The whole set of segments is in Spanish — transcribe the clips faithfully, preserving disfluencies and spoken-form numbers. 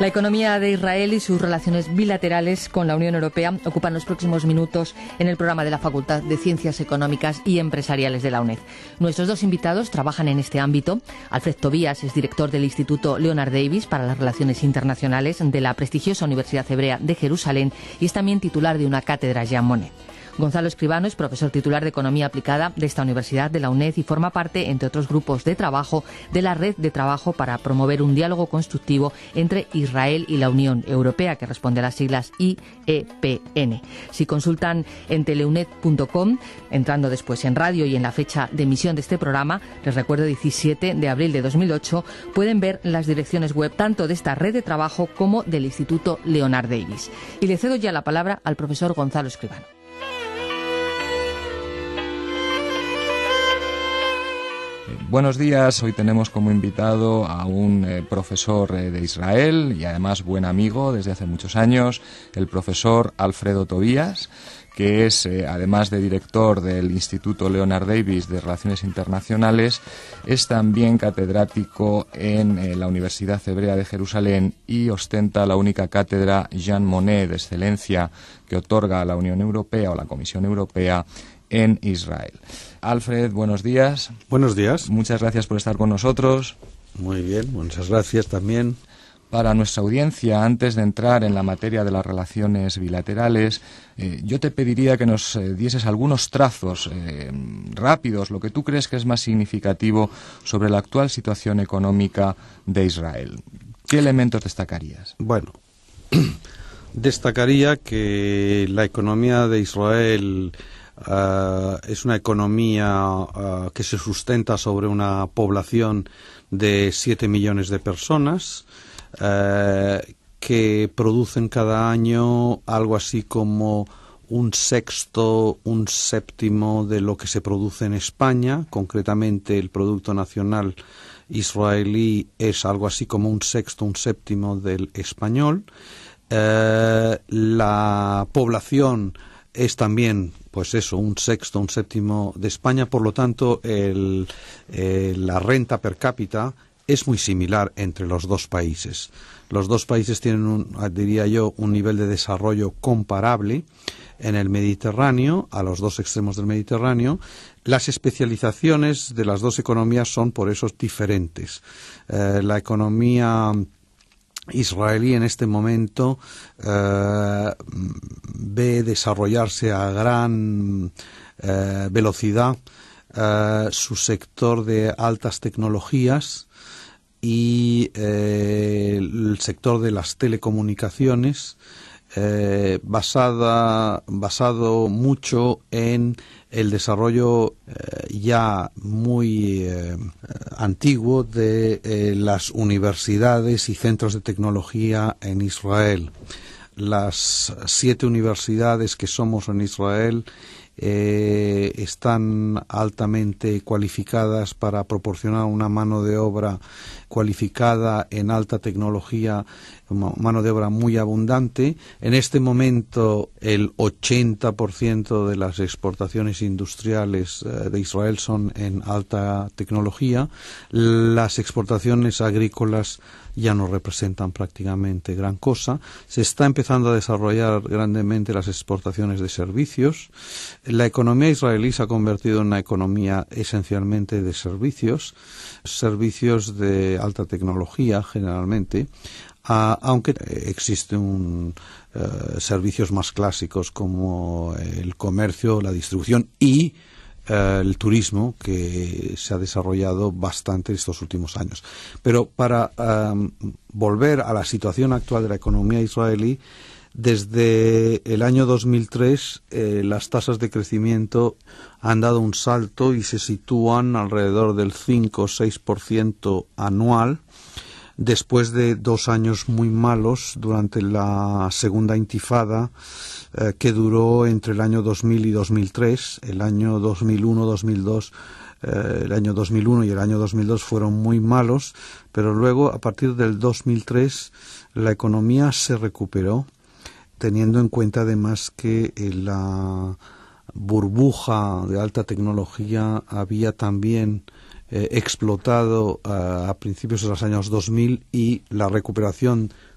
La economía de Israel y sus relaciones bilaterales con la Unión Europea ocupan los próximos minutos en el programa de la Facultad de Ciencias Económicas y Empresariales de la UNED. Nuestros dos invitados trabajan en este ámbito. Alfred Tobías es director del Instituto Leonard Davis para las Relaciones Internacionales de la prestigiosa Universidad Hebrea de Jerusalén y es también titular de una cátedra Jean Monnet. Gonzalo Escribano es profesor titular de Economía Aplicada de esta Universidad de la UNED y forma parte, entre otros grupos de trabajo, de la Red de Trabajo para promover un diálogo constructivo entre Israel y la Unión Europea, que responde a las siglas I E P N. Si consultan en teleuned punto com, entrando después en radio y en la fecha de emisión de este programa, les recuerdo diecisiete de abril de dos mil ocho, pueden ver las direcciones web tanto de esta Red de Trabajo como del Instituto Leonard Davis. Y le cedo ya la palabra al profesor Gonzalo Escribano. Buenos días, hoy tenemos como invitado a un eh, profesor eh, de Israel y además buen amigo desde hace muchos años, el profesor Alfredo Tobías, que es, eh, además de director del Instituto Leonard Davis de Relaciones Internacionales, es también catedrático en eh, la Universidad Hebrea de Jerusalén y ostenta la única cátedra Jean Monnet de excelencia que otorga la Unión Europea o la Comisión Europea en Israel. Alfred, buenos días. Buenos días. Muchas gracias por estar con nosotros. Muy bien, muchas gracias también. Para nuestra audiencia, antes de entrar en la materia de las relaciones bilaterales, eh, yo te pediría que nos eh, dieses algunos trazos eh, rápidos, lo que tú crees que es más significativo sobre la actual situación económica de Israel. ¿Qué elementos destacarías? Bueno, destacaría que la economía de Israel Uh, es una economía uh, que se sustenta sobre una población de siete millones de personas uh, que producen cada año algo así como un sexto, un séptimo de lo que se produce en España. Concretamente, el Producto Nacional israelí es algo así como un sexto, un séptimo del español. Uh, la población es también, pues eso, un sexto, un séptimo de España. Por lo tanto, el, eh, la renta per cápita es muy similar entre los dos países. Los dos países tienen, un, diría yo, un nivel de desarrollo comparable en el Mediterráneo, a los dos extremos del Mediterráneo. Las especializaciones de las dos economías son, por eso, diferentes. Eh, la economía israelí en este momento eh, ve desarrollarse a gran eh, velocidad eh, su sector de altas tecnologías y eh, el sector de las telecomunicaciones, eh, basada, basado mucho en el desarrollo eh, ya muy eh, antiguo de eh, las universidades y centros de tecnología en Israel. Las siete universidades que somos en Israel eh, están altamente cualificadas para proporcionar una mano de obra cualificada en alta tecnología, mano de obra muy abundante. En este momento el ochenta por ciento de las exportaciones industriales eh, de Israel son en alta tecnología. Las exportaciones agrícolas ya no representan prácticamente gran cosa. Se está empezando a desarrollar grandemente las exportaciones de servicios. La economía israelí se ha convertido en una economía esencialmente de servicios, servicios de alta tecnología generalmente, Uh, aunque existen uh, servicios más clásicos como el comercio, la distribución y uh, el turismo, que se ha desarrollado bastante estos últimos años. Pero para um, volver a la situación actual de la economía israelí, desde el año dos mil tres eh, las tasas de crecimiento han dado un salto y se sitúan alrededor del cinco o seis por ciento anual, después de dos años muy malos durante la segunda intifada eh, que duró entre el año dos mil y dos mil tres. El año dos mil uno dos mil dos, eh, el año dos mil uno y el año dos mil dos fueron muy malos, pero luego a partir del dos mil tres la economía se recuperó, teniendo en cuenta además que eh, la burbuja de alta tecnología había también eh, explotado uh, a principios de los años dos mil y la recuperación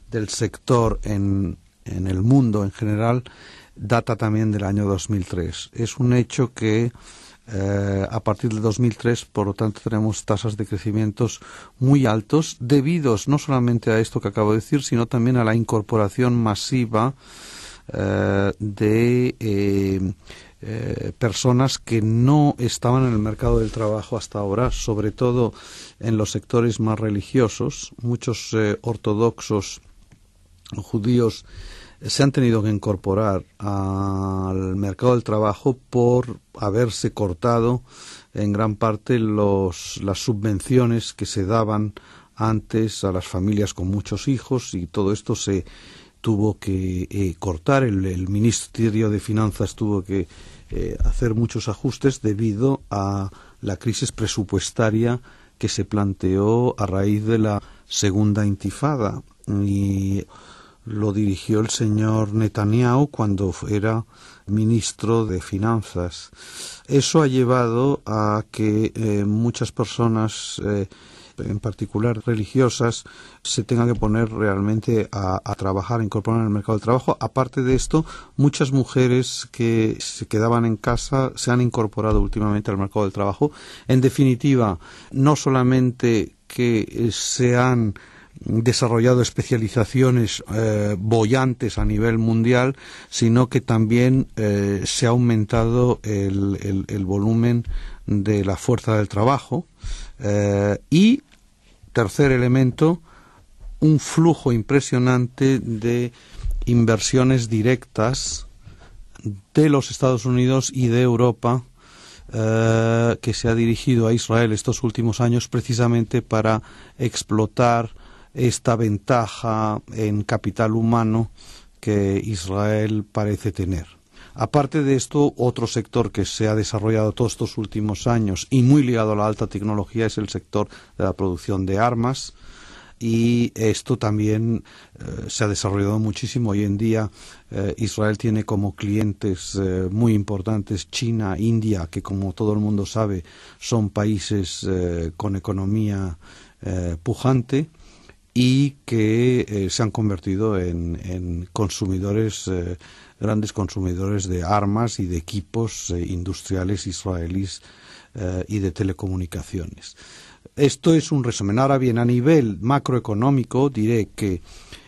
del sector en, en el mundo en general data también del año dos mil tres. Es un hecho que Eh, a partir del dos mil tres, por lo tanto, tenemos tasas de crecimientos muy altos, debidos no solamente a esto que acabo de decir, sino también a la incorporación masiva eh, de eh, eh, personas que no estaban en el mercado del trabajo hasta ahora, sobre todo en los sectores más religiosos. Muchos eh, ortodoxos judíos se han tenido que incorporar al mercado del trabajo por haberse cortado en gran parte los, las subvenciones que se daban antes a las familias con muchos hijos, y todo esto se tuvo que eh, cortar. El, el Ministerio de Finanzas tuvo que eh, hacer muchos ajustes debido a la crisis presupuestaria que se planteó a raíz de la segunda intifada, y lo dirigió el señor Netanyahu cuando era ministro de Finanzas. Eso ha llevado a que eh, muchas personas, eh, en particular religiosas, se tengan que poner realmente a, a trabajar, a incorporar en el mercado del trabajo. Aparte de esto, muchas mujeres que se quedaban en casa se han incorporado últimamente al mercado del trabajo. En definitiva, no solamente que se han desarrollado especializaciones eh, bollantes a nivel mundial, sino que también eh, se ha aumentado el, el, el volumen de la fuerza del trabajo. Eh, y, tercer elemento, un flujo impresionante de inversiones directas de los Estados Unidos y de Europa, eh, que se ha dirigido a Israel estos últimos años precisamente para explotar esta ventaja en capital humano que Israel parece tener. Aparte de esto, otro sector que se ha desarrollado todos estos últimos años y muy ligado a la alta tecnología es el sector de la producción de armas, y esto también eh, se ha desarrollado muchísimo. Hoy en día eh, Israel tiene como clientes eh, muy importantes China, India, que como todo el mundo sabe son países eh, con economía eh, pujante, y que eh, se han convertido en, en consumidores, eh, grandes consumidores de armas y de equipos eh, industriales israelíes eh, y de telecomunicaciones. Esto es un resumen. Ahora bien, a nivel macroeconómico diré que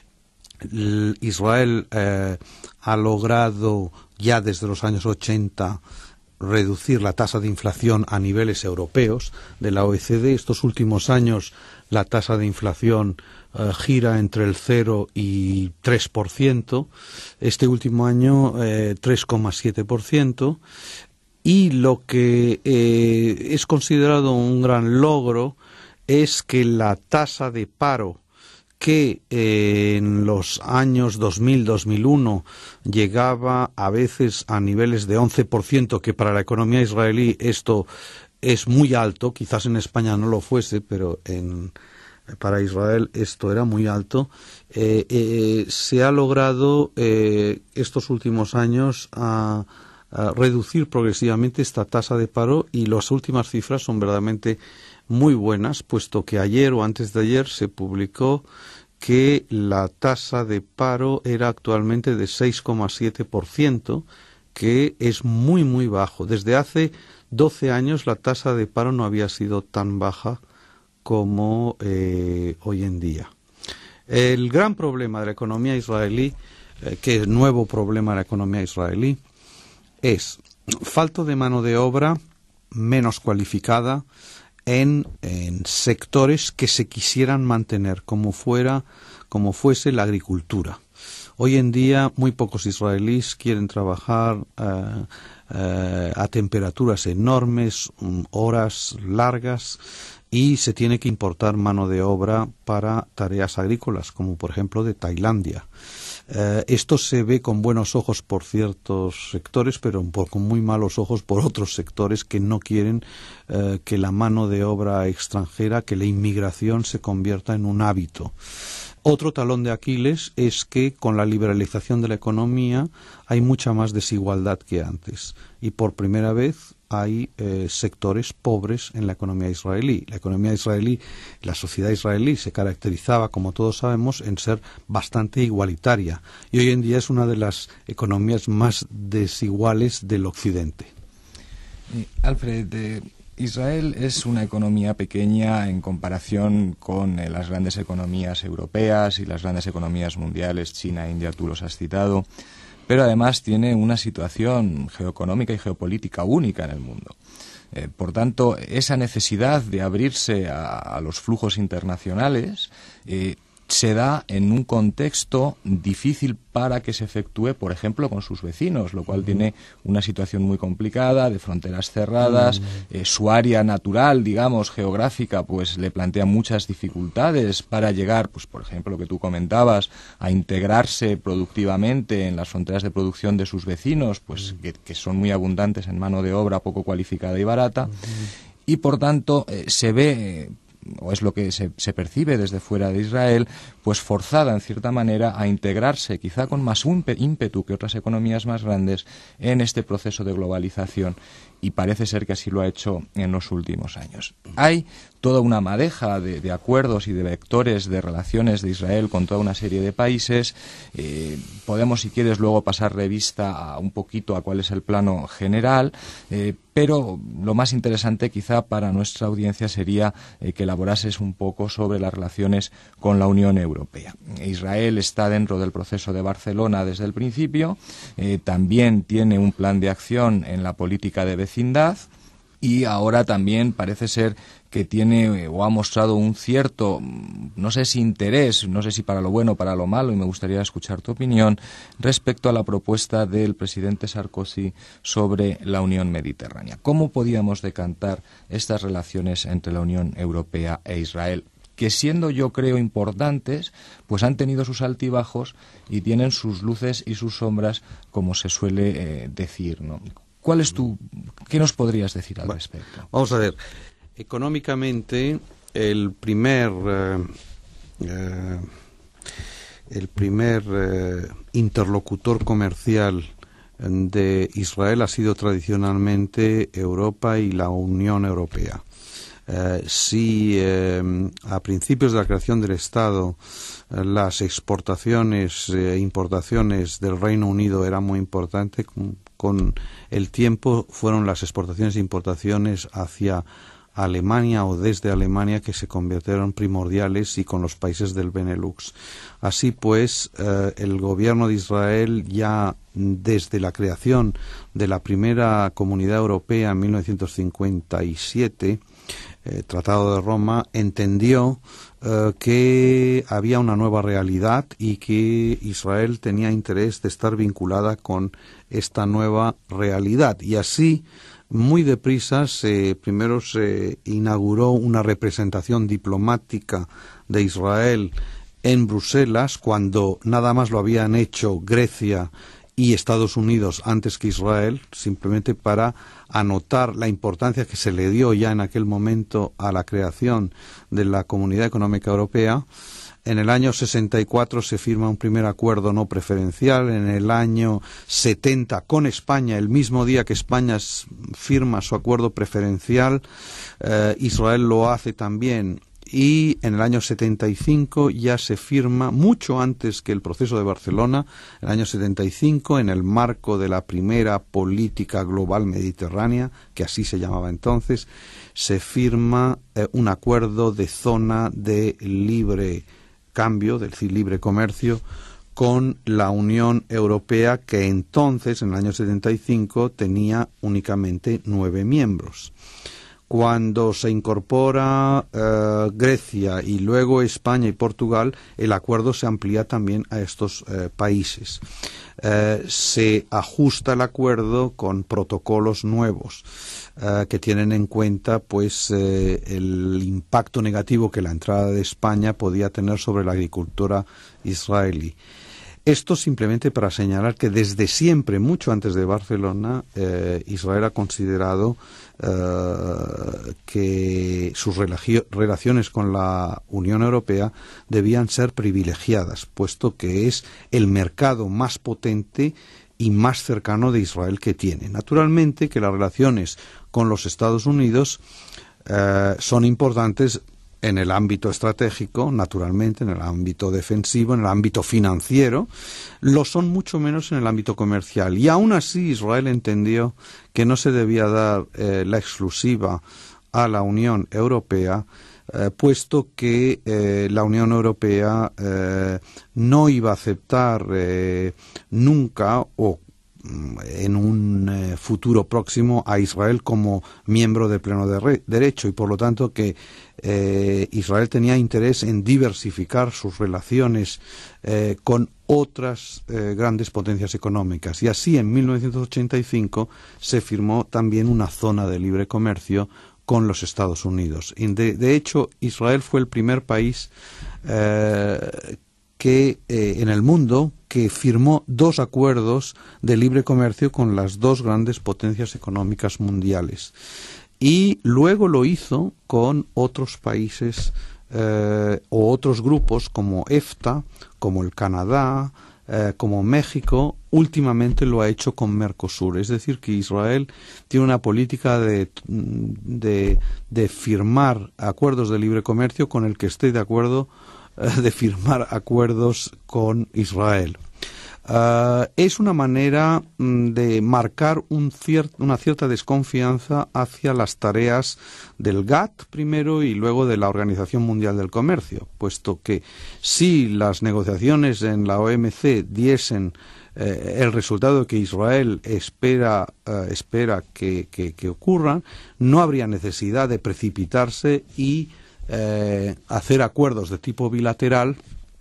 Israel eh, ha logrado ya desde los años ochenta reducir la tasa de inflación a niveles europeos de la O E C D. Estos últimos años la tasa de inflación uh, gira entre el cero y tres por ciento. Este último año eh, tres coma siete por ciento. Y lo que eh, es considerado un gran logro es que la tasa de paro, que eh, en los años dos mil, dos mil uno llegaba a veces a niveles de once por ciento, que para la economía israelí esto es muy alto, quizás en España no lo fuese, pero en, para Israel esto era muy alto, eh, eh, se ha logrado eh, estos últimos años a, a reducir progresivamente esta tasa de paro, y las últimas cifras son verdaderamente muy buenas, puesto que ayer o antes de ayer se publicó que la tasa de paro era actualmente de seis coma siete por ciento, que es muy muy bajo. Desde hace doce años la tasa de paro no había sido tan baja como eh, hoy en día. El gran problema de la economía israelí, eh, que es nuevo problema de la economía israelí, es falta de mano de obra menos cualificada En, en sectores que se quisieran mantener, como fuera, como fuese la agricultura. Hoy en día muy pocos israelíes quieren trabajar eh, eh, a temperaturas enormes, um, horas largas, y se tiene que importar mano de obra para tareas agrícolas, como por ejemplo de Tailandia. Eh, esto se ve con buenos ojos por ciertos sectores, pero por, con muy malos ojos por otros sectores que no quieren eh, que la mano de obra extranjera, que la inmigración se convierta en un hábito. Otro talón de Aquiles es que con la liberalización de la economía hay mucha más desigualdad que antes y por primera vez hay eh, sectores pobres en la economía israelí. La economía israelí, la sociedad israelí se caracterizaba, como todos sabemos, en ser bastante igualitaria y hoy en día es una de las economías más desiguales del occidente. Eh, Alfred, eh, Israel es una economía pequeña en comparación con eh, las grandes economías europeas y las grandes economías mundiales, China, India, tú los has citado, pero además tiene una situación geoeconómica y geopolítica única en el mundo. Eh, por tanto, esa necesidad de abrirse a, a los flujos internacionales eh, se da en un contexto difícil para que se efectúe, por ejemplo, con sus vecinos, lo cual tiene una situación muy complicada, de fronteras cerradas, eh, su área natural, digamos, geográfica, pues le plantea muchas dificultades para llegar, pues por ejemplo, lo que tú comentabas, a integrarse productivamente en las fronteras de producción de sus vecinos, pues que, que son muy abundantes en mano de obra poco cualificada y barata, y por tanto eh, se ve... Eh, o es lo que se, se percibe desde fuera de Israel, pues forzada en cierta manera a integrarse, quizá con más ímpetu que otras economías más grandes, en este proceso de globalización, y parece ser que así lo ha hecho en los últimos años. Hay toda una madeja de, de acuerdos y de vectores de relaciones de Israel con toda una serie de países. Eh, podemos, si quieres, luego pasar revista a un poquito a cuál es el plano general, eh, pero lo más interesante quizá para nuestra audiencia sería eh, que elaborases un poco sobre las relaciones con la Unión Europea. Israel está dentro del proceso de Barcelona desde el principio, eh, también tiene un plan de acción en la política de vecindad y ahora también parece ser que tiene o ha mostrado un cierto, no sé si interés, no sé si para lo bueno o para lo malo, y me gustaría escuchar tu opinión, respecto a la propuesta del presidente Sarkozy sobre la Unión Mediterránea. ¿Cómo podíamos decantar estas relaciones entre la Unión Europea e Israel? Que siendo, yo creo, importantes, pues han tenido sus altibajos y tienen sus luces y sus sombras, como se suele eh, decir, ¿no? ¿Cuál es tu, qué nos podrías decir al bueno, respecto? Vamos a ver. Económicamente, el primer eh, eh, el primer eh, interlocutor comercial de Israel ha sido tradicionalmente Europa y la Unión Europea. Eh, si eh, a principios de la creación del Estado eh, las exportaciones e eh, importaciones del Reino Unido eran muy importantes, con, con el tiempo fueron las exportaciones e importaciones hacia Alemania o desde Alemania que se convirtieron primordiales y con los países del Benelux. Así pues, eh, el gobierno de Israel ya desde la creación de la primera Comunidad Europea en mil novecientos cincuenta y siete, eh, Tratado de Roma, entendió eh, que había una nueva realidad y que Israel tenía interés de estar vinculada con esta nueva realidad. Y así, muy deprisa, se, primero se inauguró una representación diplomática de Israel en Bruselas, cuando nada más lo habían hecho Grecia y Estados Unidos antes que Israel, simplemente para anotar la importancia que se le dio ya en aquel momento a la creación de la Comunidad Económica Europea. En el año sesenta y cuatro se firma un primer acuerdo no preferencial. En el año setenta, con España, el mismo día que España firma su acuerdo preferencial, eh, Israel lo hace también. Y en el año setenta y cinco ya se firma, mucho antes que el proceso de Barcelona, en el año setenta y cinco, en el marco de la primera política global mediterránea, que así se llamaba entonces, se firma eh, un acuerdo de zona de libre cambio, del libre comercio, con la Unión Europea, que entonces, en el año setenta y cinco, tenía únicamente nueve miembros. Cuando se incorpora eh, Grecia y luego España y Portugal, el acuerdo se amplía también a estos eh, países. Eh, se ajusta el acuerdo con protocolos nuevos eh, que tienen en cuenta pues eh, el impacto negativo que la entrada de España podía tener sobre la agricultura israelí. Esto simplemente para señalar que desde siempre, mucho antes de Barcelona, eh, Israel ha considerado eh, que sus relaciones con la Unión Europea debían ser privilegiadas, puesto que es el mercado más potente y más cercano de Israel que tiene. Naturalmente que las relaciones con los Estados Unidos eh, son importantes en el ámbito estratégico, naturalmente, en el ámbito defensivo, en el ámbito financiero, lo son mucho menos en el ámbito comercial. Y aún así Israel entendió que no se debía dar eh, la exclusiva a la Unión Europea, eh, puesto que eh, la Unión Europea eh, no iba a aceptar eh, nunca o en un eh, futuro próximo a Israel como miembro de pleno de re derecho y por lo tanto que eh, Israel tenía interés en diversificar sus relaciones eh, con otras eh, grandes potencias económicas. Y así en mil novecientos ochenta y cinco se firmó también una zona de libre comercio con los Estados Unidos. Y de, de hecho, Israel fue el primer país eh, que eh, en el mundo que firmó dos acuerdos de libre comercio con las dos grandes potencias económicas mundiales. Y luego lo hizo con otros países eh, o otros grupos como EFTA, como el Canadá, eh, como México. Últimamente lo ha hecho con Mercosur. Es decir, que Israel tiene una política de, de, de firmar acuerdos de libre comercio con el que esté de acuerdo de firmar acuerdos con Israel. Uh, es una manera mm, de marcar un cier una cierta desconfianza hacia las tareas del G A T t primero y luego de la Organización Mundial del Comercio, puesto que si las negociaciones en la O M C diesen eh, el resultado que Israel espera, uh, espera que, que, que ocurran, no habría necesidad de precipitarse y Eh, hacer acuerdos de tipo bilateral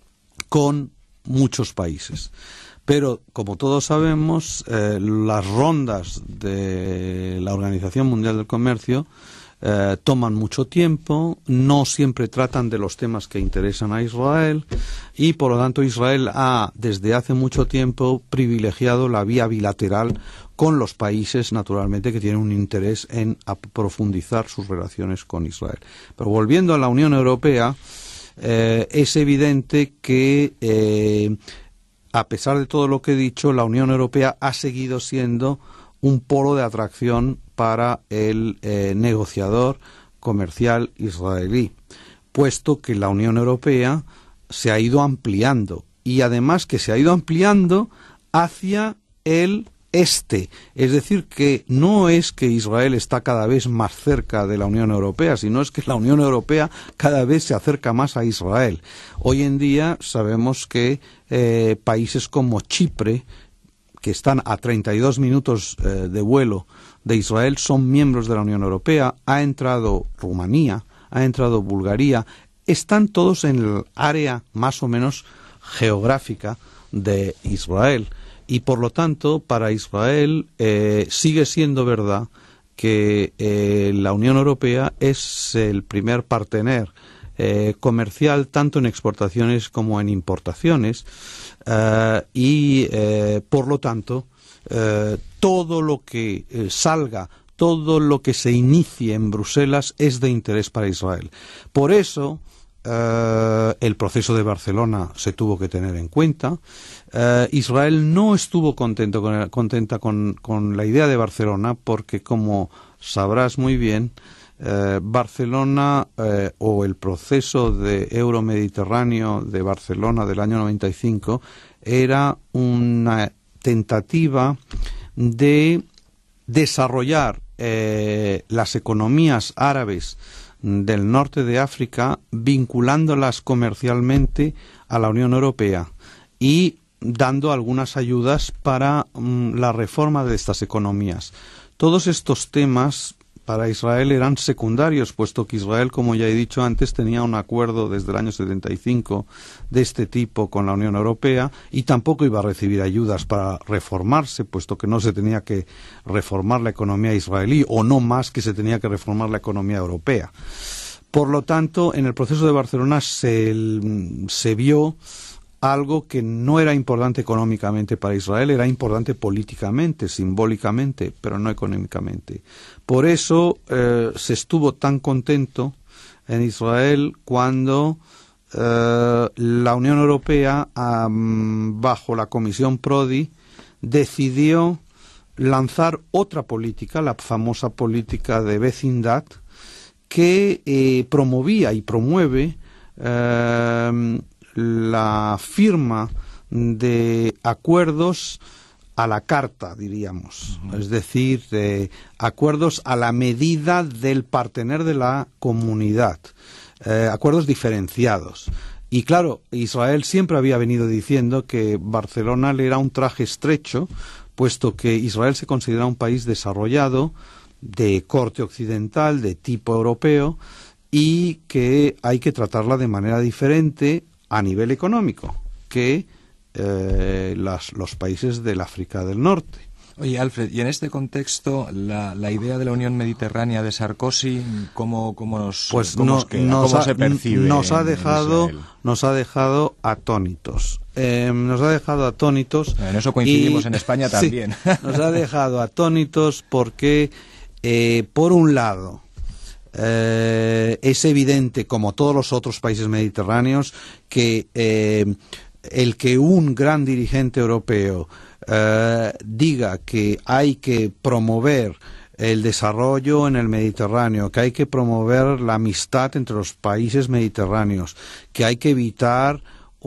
con muchos países. Pero, como todos sabemos, eh, las rondas de la Organización Mundial del Comercio eh, toman mucho tiempo, no siempre tratan de los temas que interesan a Israel y, por lo tanto, Israel ha, desde hace mucho tiempo, privilegiado la vía bilateral con los países, naturalmente, que tienen un interés en profundizar sus relaciones con Israel. Pero volviendo a la Unión Europea, eh, es evidente que, eh, a pesar de todo lo que he dicho, la Unión Europea ha seguido siendo un polo de atracción para el eh, negociador comercial israelí, puesto que la Unión Europea se ha ido ampliando, y además que se ha ido ampliando hacia el este, es decir, que no es que Israel está cada vez más cerca de la Unión Europea, sino es que la Unión Europea cada vez se acerca más a Israel. Hoy en día sabemos que eh, países como Chipre, que están a treinta y dos minutos eh, de vuelo de Israel, son miembros de la Unión Europea. Ha entrado Rumanía, ha entrado Bulgaria, están todos en el área más o menos geográfica de Israel. Y por lo tanto, para Israel eh, sigue siendo verdad que eh, la Unión Europea es el primer partener eh, comercial tanto en exportaciones como en importaciones eh, y eh, por lo tanto eh, todo lo que eh, salga, todo lo que se inicie en Bruselas es de interés para Israel. Por eso Uh, el proceso de Barcelona se tuvo que tener en cuenta. Uh, Israel no estuvo contento con el, contenta con, con la idea de Barcelona porque, como sabrás muy bien, uh, Barcelona uh, o el proceso de Euromediterráneo de Barcelona del año noventa y cinco era una tentativa de desarrollar uh, las economías árabes del norte de África, vinculándolas comercialmente a la Unión Europea y dando algunas ayudas para um, la reforma de estas economías. Todos estos temas para Israel eran secundarios, puesto que Israel, como ya he dicho antes, tenía un acuerdo desde el año setenta y cinco de este tipo con la Unión Europea y tampoco iba a recibir ayudas para reformarse, puesto que no se tenía que reformar la economía israelí, o no más que se tenía que reformar la economía europea. Por lo tanto, en el proceso de Barcelona se, se vio algo que no era importante económicamente para Israel, era importante políticamente, simbólicamente, pero no económicamente. Por eso eh, se estuvo tan contento en Israel cuando eh, la Unión Europea, um, bajo la Comisión Prodi, decidió lanzar otra política, la famosa política de vecindad, que eh, promovía y promueve eh, la firma de acuerdos a la carta, diríamos, uh-huh. es decir, de acuerdos a la medida del partener de la comunidad, eh, acuerdos diferenciados. Y claro, Israel siempre había venido diciendo que Barcelona le era un traje estrecho, puesto que Israel se considera un país desarrollado, de corte occidental, de tipo europeo, y que hay que tratarla de manera diferente a nivel económico que eh, las, los países del África del Norte. Oye, Alfred, y en este contexto, la, la idea de la Unión Mediterránea de Sarkozy, ¿cómo, cómo, nos, pues cómo, no, queda? nos ¿Cómo ha, se percibe nos ha en, dejado, en Israel? Nos ha dejado atónitos. Eh, nos ha dejado atónitos. En eso coincidimos y, en España también. Sí, nos ha dejado atónitos porque, eh, por un lado, Eh, es evidente, como todos los otros países mediterráneos, que eh, el que un gran dirigente europeo eh, diga que hay que promover el desarrollo en el Mediterráneo, que hay que promover la amistad entre los países mediterráneos, que hay que evitar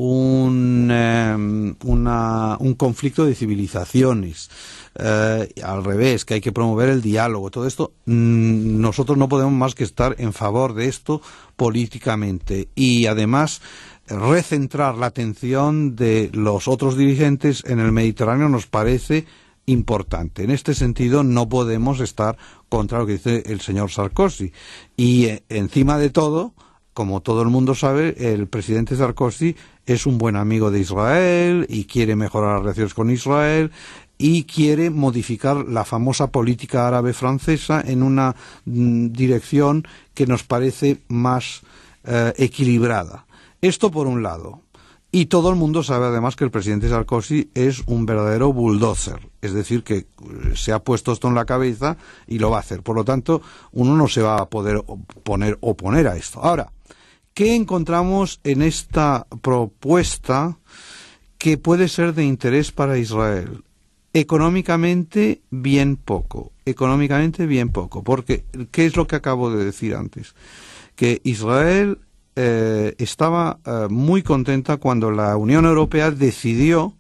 un, eh, una, un conflicto de civilizaciones, Eh, al revés, que hay que promover el diálogo, todo esto, mmm, nosotros no podemos más que estar en favor de esto políticamente, y además recentrar la atención de los otros dirigentes en el Mediterráneo nos parece importante. En este sentido no podemos estar contra lo que dice el señor Sarkozy, y eh, encima de todo, como todo el mundo sabe, el presidente Sarkozy es un buen amigo de Israel y quiere mejorar las relaciones con Israel y quiere modificar la famosa política árabe francesa en una mm, dirección que nos parece más eh, equilibrada. Esto por un lado. Y todo el mundo sabe además que el presidente Sarkozy es un verdadero bulldozer, es decir, que se ha puesto esto en la cabeza y lo va a hacer. Por lo tanto, uno no se va a poder poner, oponer a esto. Ahora, ¿qué encontramos en esta propuesta que puede ser de interés para Israel? Económicamente, bien poco. Económicamente, bien poco. Porque, ¿qué es lo que acabo de decir antes? Que Israel eh, estaba eh, muy contenta cuando la Unión Europea decidió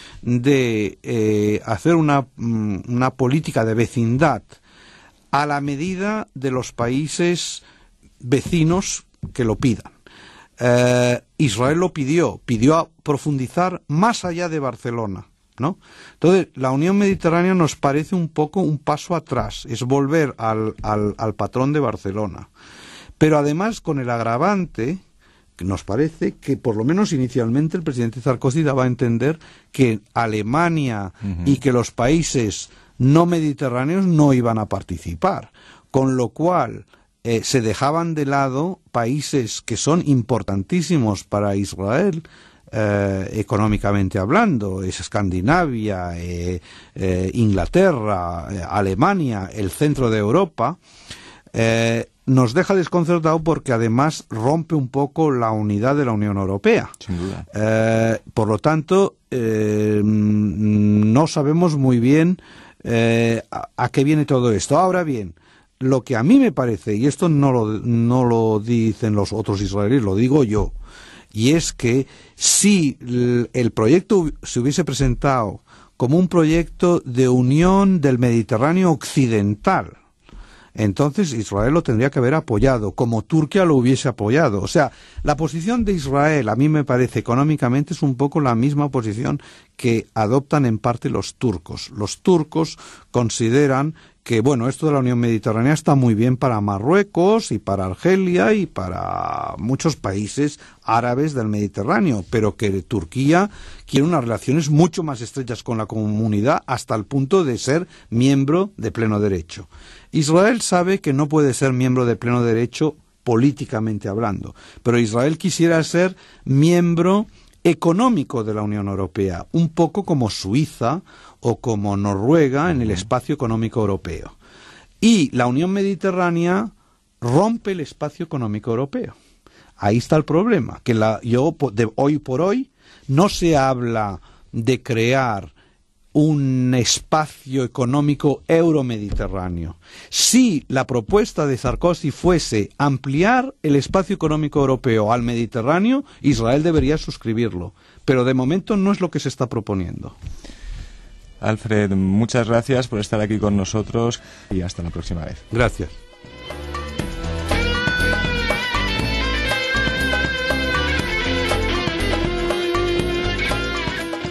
de eh, hacer una, una política de vecindad a la medida de los países vecinos que lo pidan. Eh, Israel lo pidió, pidió a profundizar más allá de Barcelona, ¿no? Entonces, la Unión Mediterránea nos parece un poco un paso atrás, es volver al, al, al patrón de Barcelona. Pero además con el agravante, que nos parece que por lo menos inicialmente el presidente Sarkozy daba a entender que Alemania uh-huh. y que los países no mediterráneos no iban a participar, con lo cual eh, se dejaban de lado países que son importantísimos para Israel, Eh, económicamente hablando, es Escandinavia, eh, eh, Inglaterra, eh, Alemania, el centro de Europa, eh, nos deja desconcertado porque además rompe un poco la unidad de la Unión Europea. Sin duda. Eh, por lo tanto, eh, no sabemos muy bien eh, a, a qué viene todo esto. Ahora bien, lo que a mí me parece, y esto no lo, no lo dicen los otros israelíes, lo digo yo, y es que si el proyecto se hubiese presentado como un proyecto de unión del Mediterráneo occidental, entonces Israel lo tendría que haber apoyado, como Turquía lo hubiese apoyado. O sea, la posición de Israel, a mí me parece, económicamente, es un poco la misma posición que adoptan en parte los turcos. Los turcos consideran que, bueno, esto de la Unión Mediterránea está muy bien para Marruecos y para Argelia y para muchos países árabes del Mediterráneo, pero que Turquía quiere unas relaciones mucho más estrechas con la comunidad hasta el punto de ser miembro de pleno derecho. Israel sabe que no puede ser miembro de pleno derecho políticamente hablando, pero Israel quisiera ser miembro económico de la Unión Europea, un poco como Suiza o como Noruega en el espacio económico europeo. Y la Unión Mediterránea rompe el espacio económico europeo. Ahí está el problema, que la, yo de hoy por hoy no se habla de crear un espacio económico euromediterráneo. Si la propuesta de Sarkozy fuese ampliar el espacio económico europeo al Mediterráneo, Israel debería suscribirlo. Pero de momento no es lo que se está proponiendo. Alfred, muchas gracias por estar aquí con nosotros y hasta la próxima vez. Gracias.